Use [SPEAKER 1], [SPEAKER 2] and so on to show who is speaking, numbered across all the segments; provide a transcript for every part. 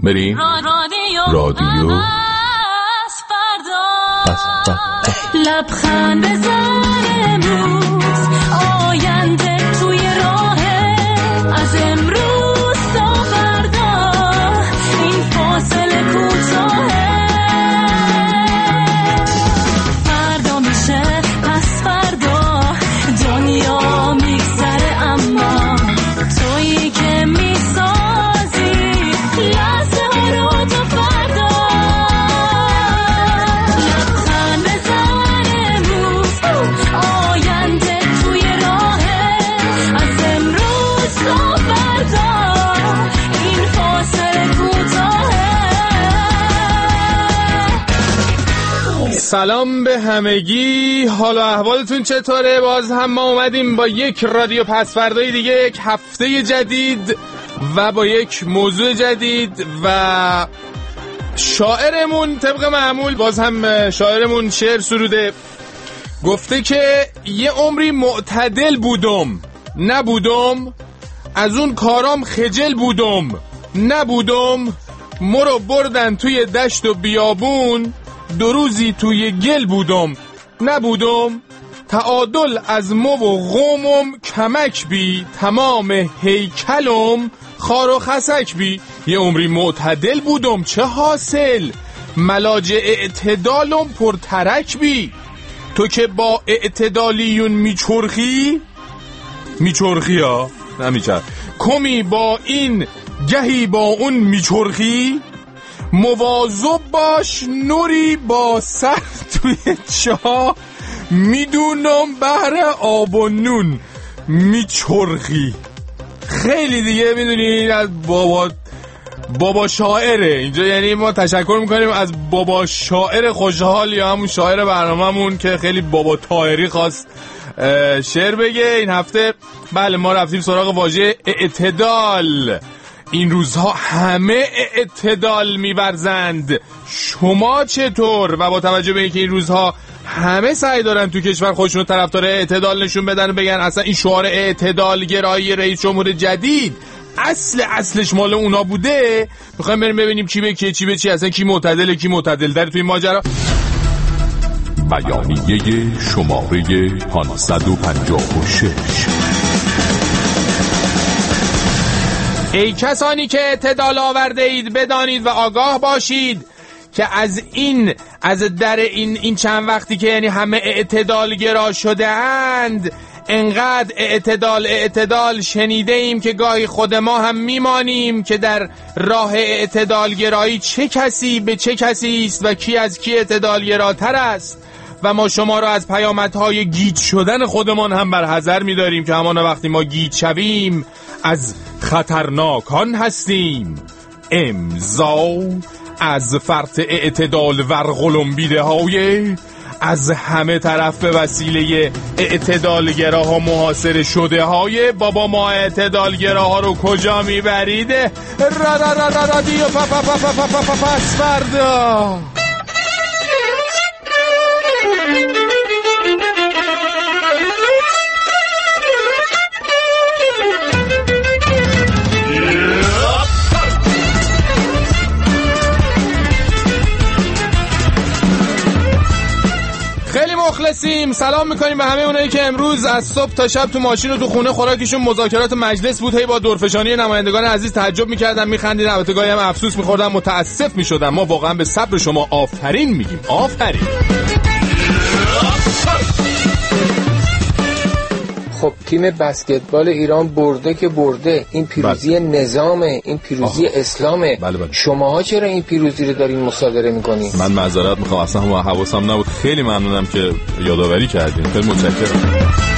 [SPEAKER 1] بریم رادیو
[SPEAKER 2] لبخند بزن امروز، آینده توی راهه، از امروز تا فردا این فاصله کوتاهه، فردا میشه پس فردا دنیا میگذره، اما تویی که میسازی لحظه ها رو تا فردا. لبخند بزن امروز، آینده توی راهه، از امروز تا فردا این فاصله کوتاهه.
[SPEAKER 1] سلام به همگی، حال و احوالتون چطوره؟ باز هم ما اومدیم با یک رادیو پس فردای دیگه، یک هفته جدید و با یک موضوع جدید و شاعرمون طبق معمول، باز هم شاعرمون شعر سروده، گفته که یه عمری معتدل نبودم، از اون کارام خجل نبودم، مرو بردن توی دشت و بیابون، 2 روزی توی گل نبودم، تعادل از مو و قومم کمک بی، تمام هیکلم خار و خسک بی، یه عمری معتدل بودم چه حاصل، ملاج اعتدالم پرترک بی، تو که با اعتدالیون میچرخی ها نمیچرخ، کمی با این گهی با اون میچرخی، مواظب باش نوری با سر توی چاه، میدونم بهر آب و نون میچرخی. خیلی دیگه میدونین از بابا شاعره اینجا، یعنی ما تشکر میکنیم از بابا شاعر خوشحال یا همون شاعر برنامه‌مون که خیلی بابا طاهری خواست شعر بگه این هفته. بله ما رفتیم سراغ واژه اعتدال. این روزها همه اعتدال می‌ورزند، شما چطور؟ و با توجه به اینکه این روزها همه سعی دارن تو کشور خودشون طرفدار اعتدال نشون بدن و بگن اصلا این شعار اعتدال گرایی رئیس جمهور جدید اصلش مال اونا بوده، میخوایم بریم ببینیم چی به کی، چی به چی، اصلا کی معتدله کی معتدل در توی ماجرا.
[SPEAKER 3] بیانیه شماره 556.
[SPEAKER 1] ای کسانی که اعتدال آورده اید بدانید و آگاه باشید که از در این چند وقتی که یعنی همه اعتدال گرا شده اند، انقدر اعتدال شنیده ایم که گاهی خود ما هم میمانیم که در راه اعتدال گرایی چه کسی به چه کسی است و کی از کی اعتدال گراتر است، و ما شما را از پیامدهای گیج شدن خودمان هم برحذر می‌داریم که همان وقتی ما گیج شویم از خطرناکان هستیم. امضا از فرط اعتدال ورقلمبیده های از همه طرف به وسیله اعتدالگراها محاصره شده های بابا ما اعتدالگراها رو کجا میبرید؟ رادیو پس فردا. مخلصیم، سلام میکنیم به همه اونایی که امروز از صبح تا شب تو ماشین و تو خونه خوراکشون مذاکرات مجلس بود، هی با دورفشانی نمایندگان عزیز تعجب میکردن، میخندیدن، البته گاهی هم افسوس میخوردن، متاسف میشدن. ما واقعا به صبر شما آفرین میگیم، آفرین.
[SPEAKER 4] خب تیم بسکتبال ایران برده که برده، این پیروزی نظامه، این پیروزی اسلامه.
[SPEAKER 1] بله.
[SPEAKER 4] شماها چرا این پیروزی رو دارین مصادره میکنین؟
[SPEAKER 1] من معذرت میخوام، اصلا حواسم نبود. خیلی ممنونم که یادآوری کردین، خیلی متشکرم.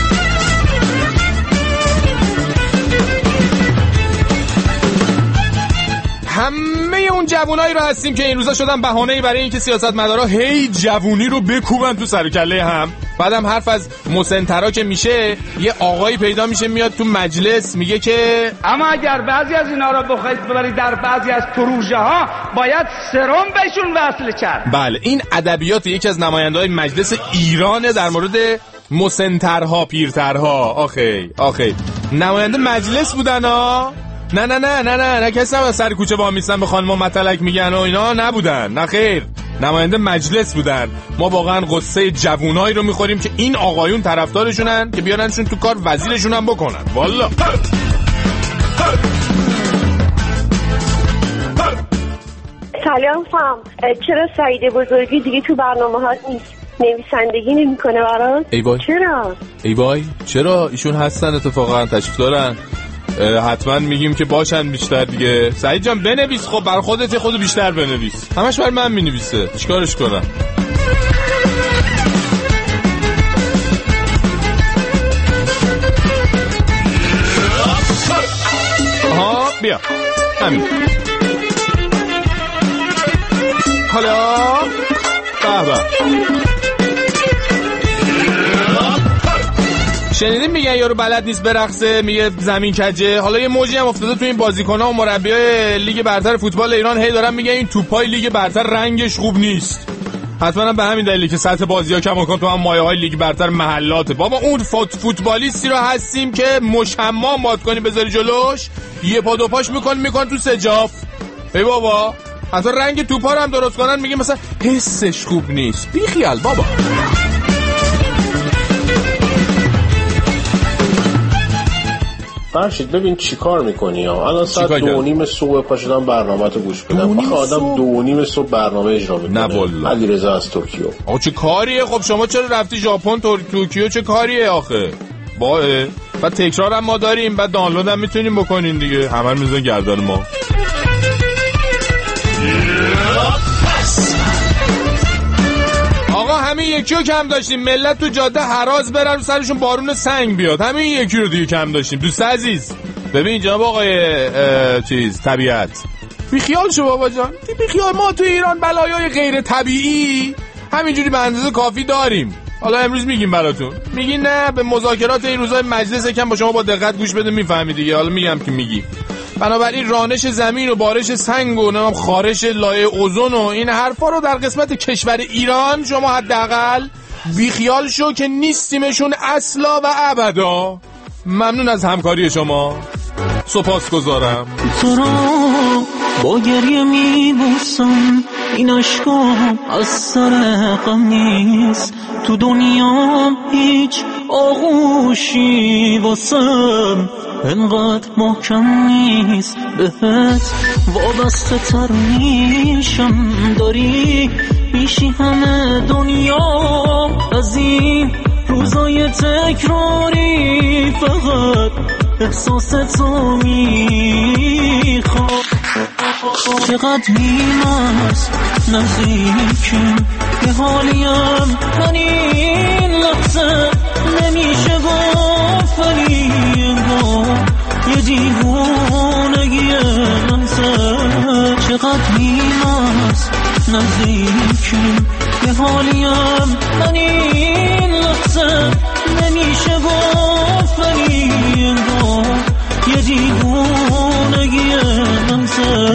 [SPEAKER 1] همه اون جوونایی رو هستیم که این روزا شدن بهانه‌ای برای اینکه سیاستمدارا هی جوونی رو بکوبن تو سر کله هم. بعدم حرف از مسنترا که میشه، یه آقایی پیدا میشه میاد تو مجلس میگه که
[SPEAKER 5] اما اگر بعضی از اینا رو بخواید ببرید در بعضی از پروژه ها باید سرم بهشون وصل کرد.
[SPEAKER 1] بله، این ادبیات یکی از نماینده‌های مجلس ایرانه در مورد مسنترها، پیرترها. آخی نماینده مجلس بودن ها، نه کسی هم سر کوچه با میستن به خانم متلک میگن و اینا نبودن. نه خیر، نماینده مجلس بودن. ما واقعا قصه جوونایی رو میخوریم که این آقایون طرفدارشونن که بیارنشون تو کار وزیرشون هم بکنن. والا
[SPEAKER 6] سلام فهم، چرا سعید بزرگی دیگه تو برنامه ها نیست؟ نویسندگی نمیکنه برات؟
[SPEAKER 1] ای وای چرا؟ ایشون هستن اتفاقا، تشریف دارن. حتما میگیم که باشن بیشتر دیگه. سعید جان بنویس، خب بر خودت خودو بیشتر بنویس. همش بر من مینویسه، چیکارش کنم؟ آها بیا همین. حالا بابا شنیدین میگن یارو بلد نیست برقصه، میگه زمین کجه. حالا یه موجی هم افتاده تو این بازیکن‌ها و مربیای لیگ برتر فوتبال ایران، هی دارن میگن این توپای لیگ برتر رنگش خوب نیست. حتما به همین دلیلی که سطح بازی‌ها کماکان تو هم مایه‌های لیگ برتر محلاته. بابا اون فوتبالیستی رو هستیم که مشمام باد کنی بذاری جلوش، یه پا دو پاش میکن تو سجاف. ای بابا حتی رنگ توپا رو هم درست کنن میگه مثلا حسش خوب نیست. بی خیال بابا.
[SPEAKER 7] فرشید ببین چی کار میکنی ها. الان ساعت 2:30 صبح پا شدم برنامه‌تو گوش بدم. آخه آدم 2:30 صبح برنامه اجرا میکنه.
[SPEAKER 1] نه والله.
[SPEAKER 7] علیرضا از توکیو.
[SPEAKER 1] آقا چه کاریه؟ خب شما چرا رفتی ژاپن توکیو؟ چه کاریه آخه؟ بعد تکرار هم ما داریم، بعد دانلود هم میتونیم بکنین دیگه. همه میذارن گردن ما. آقا همین یکی رو کم داشتیم، ملت تو جاده هراز برن رو سرشون بارون سنگ بیاد. همین یکی رو دیگه کم داشتیم. دوست عزیز ببین جناب آقای طبیعت، بیخیال شو بابا جان، بیخیال. ما تو ایران بلایای غیر طبیعی همینجوری به اندازه کافی داریم. حالا امروز میگیم براتون، میگین نه به مذاکرات این روزای مجلس یکم با شما با دقت گوش بده میفهمی دیگه. حالا میگم که میگی بنابراین رانش زمین و بارش سنگ و خارش لایه اوزون و این حرفا رو در قسمت کشور ایران شما حداقل بیخیال شو که نیستیمشون اصلا و ابدا. ممنون از همکاری شما، سپاسگزارم.
[SPEAKER 8] تو را با گریه میبوسم، این عشقام از سر غم نیست. تو دنیا هیچ آغوشی واسم انقدر محکم نیست. بهت وابسته تر میشم، داری میشی همه دنیا از این روزای تکراری. فقط احساس تو میخوام. چقدر میمست نزدیکیم، یه حالیم من این لحظه نمیشه گفت، ولی انگار یه دیوونگی منزه. چقدر میمست نزدیکیم، یه حالیم من این لحظه نمیشه گفت، ولی انگار یه دیوونگی منزه.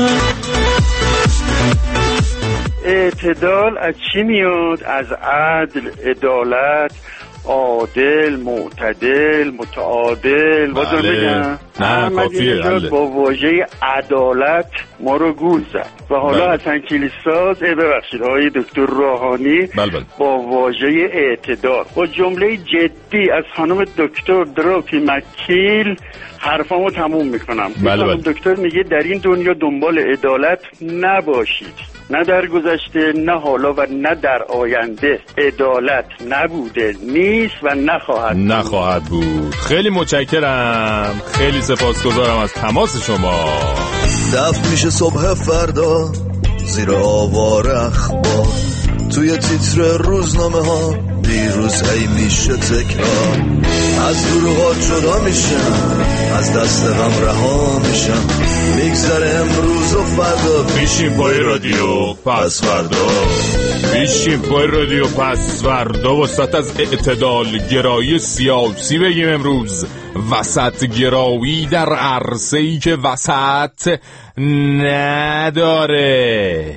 [SPEAKER 5] اعتدال از چی میاد؟ از عدل، عدالت، عادل، معتدل، متعادل. بازم بگم
[SPEAKER 1] نه کافیه.
[SPEAKER 5] با واژه عدالت ما رو گول زد و حالا حسن کلیساز ببخشید آقای دکتر روحانی با واژه اعتدال. با جمله جدی از خانم دکتر دروپی مکیل حرفامو تموم میکنم. خانم دکتر میگه در این دنیا دنبال عدالت نباشید، نه در گذشته، نه حالا و نه در آینده. عدالت نبوده، نیست و نخواهد بود.
[SPEAKER 1] خیلی متشکرم، خیلی سپاسگزارم از تماس شما.
[SPEAKER 9] دفع میشه صبح فردا زیر آوار اخبار، توی تیتر روزنامه ها دیروز هی میشه تکرار. از گروهات جدا میشم، از دست غم رها میشم، میگذره امروز و فردا.
[SPEAKER 1] بیشیم پای رادیو پس فردا، بیشیم پای رادیو پس فردا. وسط از اعتدال گرایی سیاسی بگیم امروز وسط گرایی در عرصه‌ای که وسط نداره.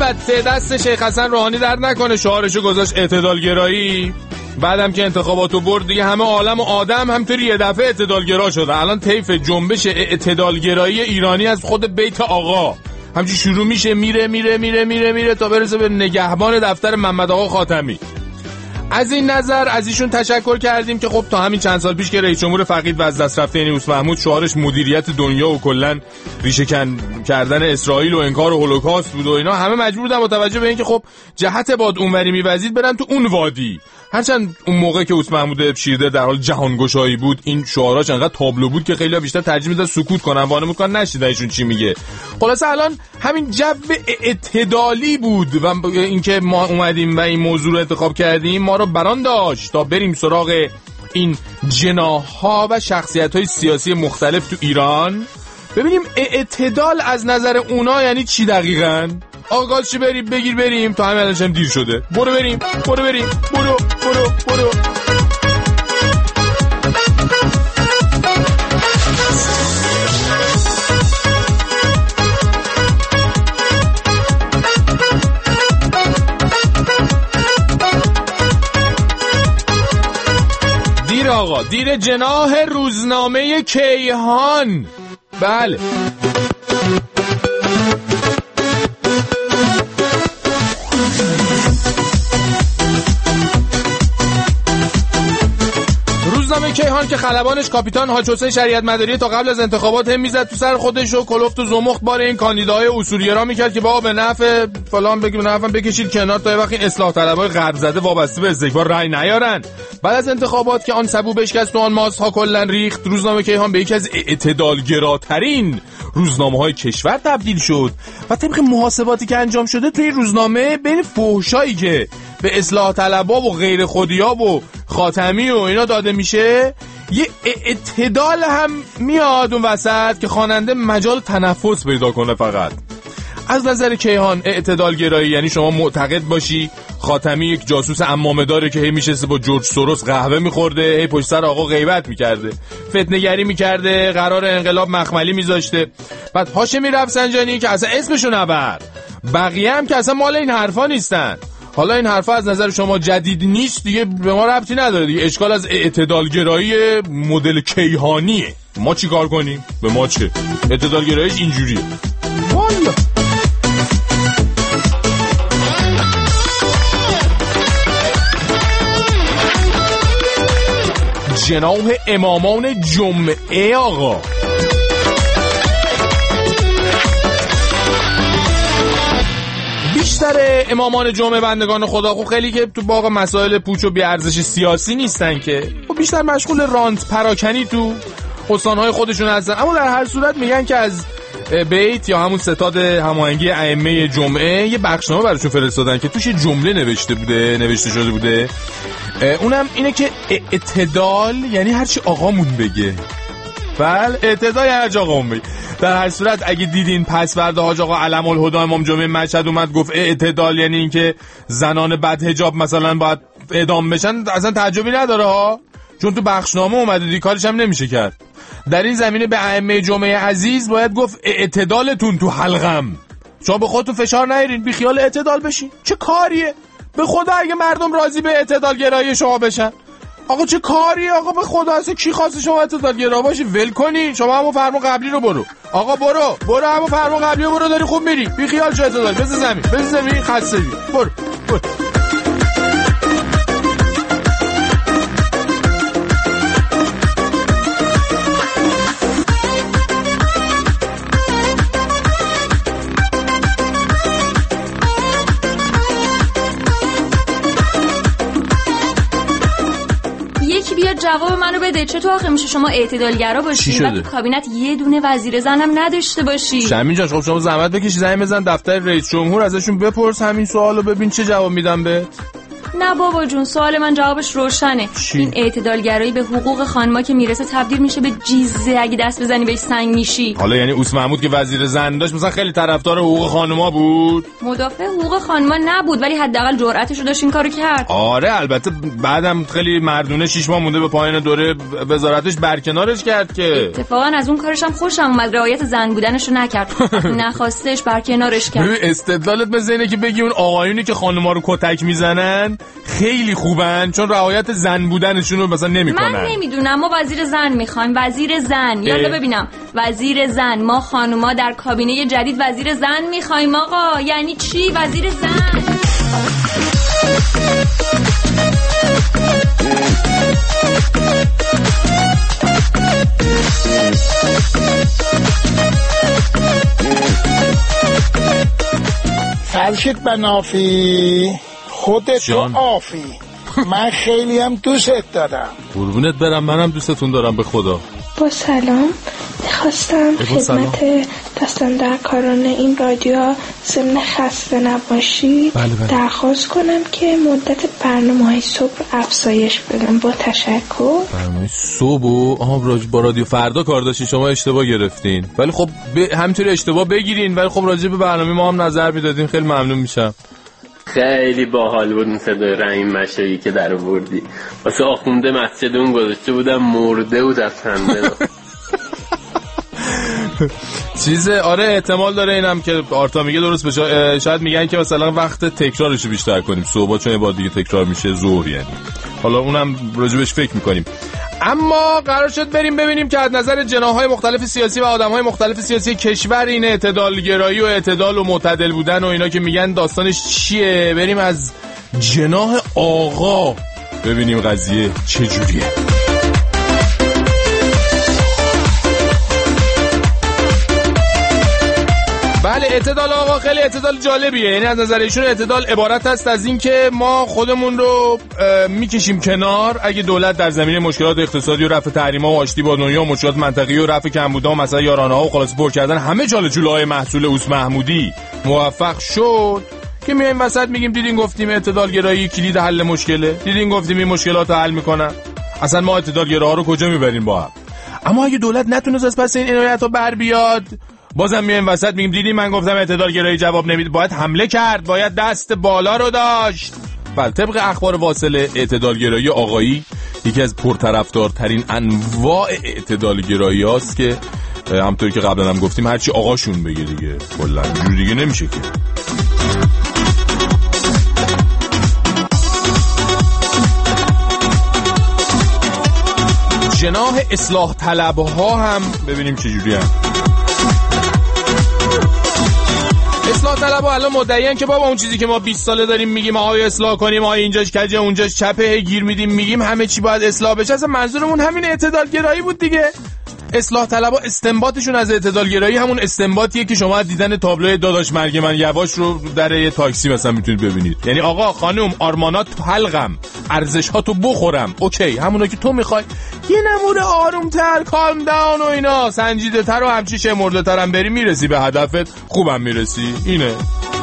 [SPEAKER 1] البته دست شیخ حسن روحانی در نکنه، شعارشو گذاشت اعتدالگرایی. بعدم که انتخاباتو برد دیگه همه عالم و آدم همطوری یه دفعه اعتدالگرا شده. الان طیف جنبش اعتدالگرایی ایرانی از خود بیت آقا همچین شروع میشه، میره تا برسه به نگهبان دفتر محمد آقا خاتمی. از این نظر از ایشون تشکر کردیم که خب تا همین چند سال پیش که رئیس جمهور فقید و از دست رفته یعنی محمود شعارش مدیریت دنیا و کلا ریشه کردن اسرائیل و انکار هولوکاست بود و اینا، همه مجبور بودن با توجه به اینکه خب جهت باد اونوری میوزید برن تو اون وادی. هرچند اون موقع که محمود شیرده در حال جهانگشایی بود این شعاراش انقدر تابلو بود که خیلی‌ها بیشتر ترجیح میدن سکوت کنن، وانمود کنن نشیدن ایشون چی میگه. خلاصه الان همین جو اعتدالی بود و اینکه ما اومدیم و این موضوع رو انتخاب کردیم ما رو بران داشت تا بریم سراغ این جناح‌ها و شخصیت‌های سیاسی مختلف تو ایران، ببینیم اعتدال از نظر اونا یعنی چی دقیقاً. آغاز چی بریم تا همین الانش هم دیر شده. برو بریم. دیر آقا، دیر جناح روزنامه کیهان. بله روزنامه کیهان که خلبانش کاپیتان حاج حسین شریعت مداری تا قبل از انتخابات هم میزد تو سر خودش و کلفت و زمخت بار این کاندیداهای اصولگرا میکرد که بابا به نفع فلان بگیم نفعم بکشید کنار تا یه وقت این اصلاح طلبای غرب زده وابسته به استکبار رأی نیارن. بعد از انتخابات که آن سبو بشکست و آن ماسها کلا ریخت، روزنامه کیهان به یکی از اعتدالگراترین روزنامه‌های کشور تبدیل شد و طبق محاسباتی که انجام شده توی روزنامه بین فحشایی که به اصلاح طلبا و غیر خودیا و خاتمی و اینا داده میشه یه اعتدال هم میاد اون وسط که خواننده مجال تنفس پیدا کنه. فقط از نظر کیهان اعتدالگرایی یعنی شما معتقد باشی خاتمی یک جاسوس عمامه داره که هی میشسته با جورج سوروس قهوه میخورده، هی پشت سر آقا غیبت میکرده، فتنه‌گری میکرده، قرار انقلاب مخملی میذاشته. بعد هاشمی رفسنجانی که اصلا اسمشو نبر، بقیه هم که اصلا مال این حرفا نیستن. حالا این حرفا از نظر شما جدید نیست دیگه، به ما ربطی نداره دیگه، اشکال از اعتدالگرایی مدل کیهانیه. ما چی کار کنیم؟ به ما چه؟ اعتدالگراییش اینجوریه والا. جناح امامان جمعه آقا. بیشتر امامان جمعه بندگان خدا خب خیلی که تو باغ مسائل پوچ و بی‌ارزش سیاسی نیستن که، خب بیشتر مشغول رانت پراکنی تو استانهای خودشون هستن. اما در هر صورت میگن که از بیت یا همون ستاد هماهنگی ائمه جمعه یه بخشنامه براشون فرستادن که توش جمله نوشته شده بوده، اونم اینه که اعتدال یعنی هرچی آقامون بگه. بله اعتدال یعنی هرچی آقامون بگه. در هر صورت اگه دیدین پس فردا حاج آقا علم الهدی امام جمعه مشهد اومد گفت اعتدال یعنی این که زنان بد حجاب مثلا باید اعدام بشن، اصلا تعجبی نداره ها، چون تو بخشنامه اومده دی، کارش هم نمیشه کرد. در این زمینه به ائمه جمعه عزیز باید گفت اعتدالتون تو حلقم. شما به خودتون فشار نیارین، بی خیال اعتدال بشین. چه کاریه؟ به خدا اگه مردم راضی به اعتدال گرایی شما بشن، آقا چه کاریه؟ آقا به خدا اصلا کی خواسته شما اعتدال گرا باشی؟ ول کنی. شما همون فرمون قبلی رو برو. آقا برو همون فرمون قبلی رو برو، داری خوب میری. بی خیال شو اعتدال. بز زمین خسته بی. برو.
[SPEAKER 10] جواب منو بده. چطور آخه میشه شما اعتدالگرا باشی و تو کابینت یه دونه وزیر زنم نداشته باشی؟
[SPEAKER 1] شمین جان خب شما زحمت بکش زنگ بزن دفتر رئیس جمهور ازشون بپرس همین سوالو، ببین چه جواب میدن بهت.
[SPEAKER 10] نه بابا جون، سوال من جوابش روشنه. این اعتدالگرایی به حقوق خانما که میرسه تبدیل میشه به جیزه، اگه دست بزنی بهش سنگ میشی.
[SPEAKER 1] حالا یعنی اوس محمود که وزیر زن داشت مثلا خیلی طرفدار حقوق خانما بود؟
[SPEAKER 10] مدافع حقوق خانما نبود، ولی حداقل جرأتشو داشت این کارو کرد.
[SPEAKER 1] آره البته بعدم خیلی مردونه 6 ماه مونده به پایان دوره وزارتش برکنارش کرد که
[SPEAKER 10] اتفاقا از اون کارش هم خوشم اومد، رعایت زن بودنشو نکرد. نخواستش برکنارش کرد.
[SPEAKER 1] استدلالت مثل اینه که بگی اون آقایونی که خانوما رو کتک میزنن خیلی خوبن چون رعایت زن بودنشون رو مثلا نمیکنن.
[SPEAKER 10] من نمیدونم، ما وزیر زن میخوایم. وزیر زن، یالا ببینم. وزیر زن، ما خانوما در کابینه جدید وزیر زن میخوایم. آقا یعنی چی وزیر زن؟
[SPEAKER 11] فرشت بنافی خودت آفی. من خیلی هم دوست دارم.
[SPEAKER 1] قربونت برم، منم دوستتون دارم به خدا.
[SPEAKER 12] با سلام، میخواستم خدمت دستاندرکاران این رادیو ضمن خسته نباشی درخواست کنم که مدت برنامه‌های صبح افزایش بدم. با تشکر.
[SPEAKER 1] برنامه صبح با رادیو فردا کار داشتی، شما اشتباه گرفتین. ولی خب همینطوری اشتباه بگیرین، ولی خب راجع به برنامه ما هم نظر میدادین. خیلی ممنون میشم.
[SPEAKER 7] خیلی باحال بود اون صدای رحیم مشایی که در آوردی. واسه آخونده مسجد اون گذاشته بودم، مرده بود از خنده.
[SPEAKER 1] آره احتمال داره اینم که آرتا میگه درست بشه. شاید میگن که مثلا وقت تکرارشو بیشتر کنیم، صبح چون بعد دیگه تکرار میشه ظهر، یعنی حالا اونم راجبش فکر میکنیم. اما قرار شد بریم ببینیم که از نظر جناح‌های مختلف سیاسی و آدم‌های مختلف سیاسی کشور این اعتدالگرایی و اعتدال و معتدل بودن و اینا که میگن داستانش چیه. بریم از جناح آقا ببینیم قضیه چجوریه. بله، اعتدال آقا خیلی اعتدال جالبیه. یعنی از نظر ایشون اعتدال عبارت است از این که ما خودمون رو میکشیم کنار اگه دولت در زمینه مشکلات اقتصادی و رفع تحریم‌ها و آشتی با دنیا و مشکلات منطقه‌ای و رفع کمبودها و مسائل یارانه‌ها و خلاص پر کردن همه چاله‌چوله‌های محصول اوس محمودی موفق شد که میایم وسط میگیم دیدین گفتیم اعتدالگرایی کلید حل مشکله، دیدین گفتیم این مشکلات رو حل میکنن. اصلا ما اعتدالگراها رو کجا میبریم با هم؟ اما اگه دولت نتونست از پس این عنایت‌ها بر بیاد، بازم میایم وسط میگیم دیدی من گفتم اعتدالگرایی جواب نمیده، باید حمله کرد، باید دست بالا رو داشت. بله، طبق اخبار واصله اعتدالگرایی آقایی یکی از پرطرفدارترین انواع اعتدالگرایی هاست که همونطوری که قبلا هم گفتیم هرچی آقاشون بگه دیگه کلا جور دیگه نمیشه که. جناح اصلاح طلبها هم ببینیم چجوری هم. اصلاح طلبها الان مدعیان که بابا اون چیزی که ما 20 ساله داریم میگیم آقای اصلاح کنیم، آقای اینجاش کجه اونجاش چپه، گیر میدیم میگیم همه چی باید اصلاح بشه، اصلا منظورمون همین اعتدالگرایی بود دیگه. اصلاح طلبها استنباطشون از اعتدالگرایی همون استنباطیه که شما دیدن تابلوی داداش مرگ من یواش رو در یه تاکسی مثلا میتونید ببینید. یعنی آقا خانم آرمانات تو حلقم، ارزش‌هاتو بخورم، اوکی، همونا که تو میخوای، یه نمونه آرومتر، کالم داون و اینا، سنجیده‌تر و همچی شمرده‌تر هم بری میرسی به هدفت، خوبم میرسی. اینه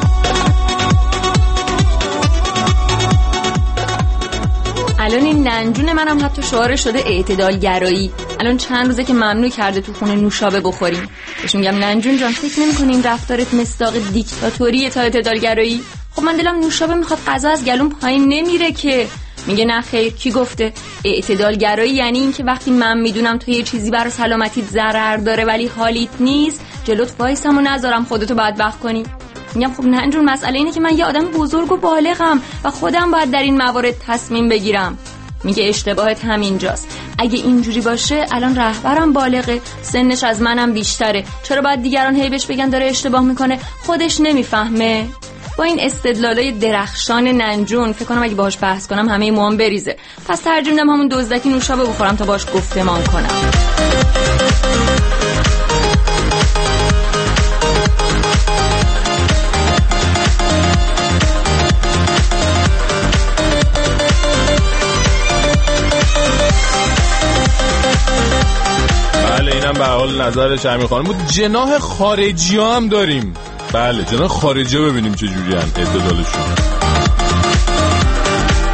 [SPEAKER 10] الان این ننجون منم حتی شعار شده اعتدالگرایی. الان چند روزه که ممنوع کرده تو خونه نوشابه بخوریم. بهش میگم ننجون جان فکر نمی‌کنی این رفتارت مصداق دیکتاتوریه تا اعتدالگرایی؟ خب من دلم نوشابه میخواد، غذا از گلوم پایین نمیره که. میگه نه خیر، کی گفته؟ اعتدالگرایی یعنی این که وقتی من میدونم تو یه چیزی برای سلامتیت ضرر داره ولی حالیت نیست، جلوت وایسم و نذارم خودتو بدبخت کنی. میگم خب ننجون مسئله اینه که من یه آدم بزرگ و بالغم و خودم باید در این موارد تصمیم بگیرم. میگه اشتباهت همینجاست. اگه اینجوری باشه الان رهبرم بالغه، سنش از منم بیشتره، چرا باید دیگران هی بهش بگن داره اشتباه میکنه؟ خودش نمیفهمه. با این استدلالای درخشان ننجون فکر کنم اگه باهاش بحث کنم همه موام بریزه. پس ترجیح میدم همون دزدکی نوشابه بخورم تا باهاش گفتمان کنم.
[SPEAKER 1] به حال نظر شرمی خانم بود. جناح خارجی ها هم داریم. بله، جناح خارجی ها ببینیم چه جوری هم اعتدالشون.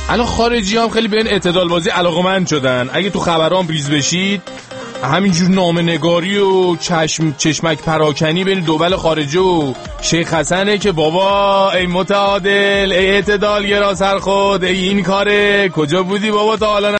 [SPEAKER 1] الان خارجی هم خیلی به این اعتدال بازی علاقه‌مند شدن. اگه تو خبرام ریز بشید همینجور نامه‌نگاری و چشمک پراکنی بین دول خارجی و شیخ حسنه که بابا ای متعادل، ای اعتدال گرا سر خود، ای این کاره کجا بودی بابا تا حالا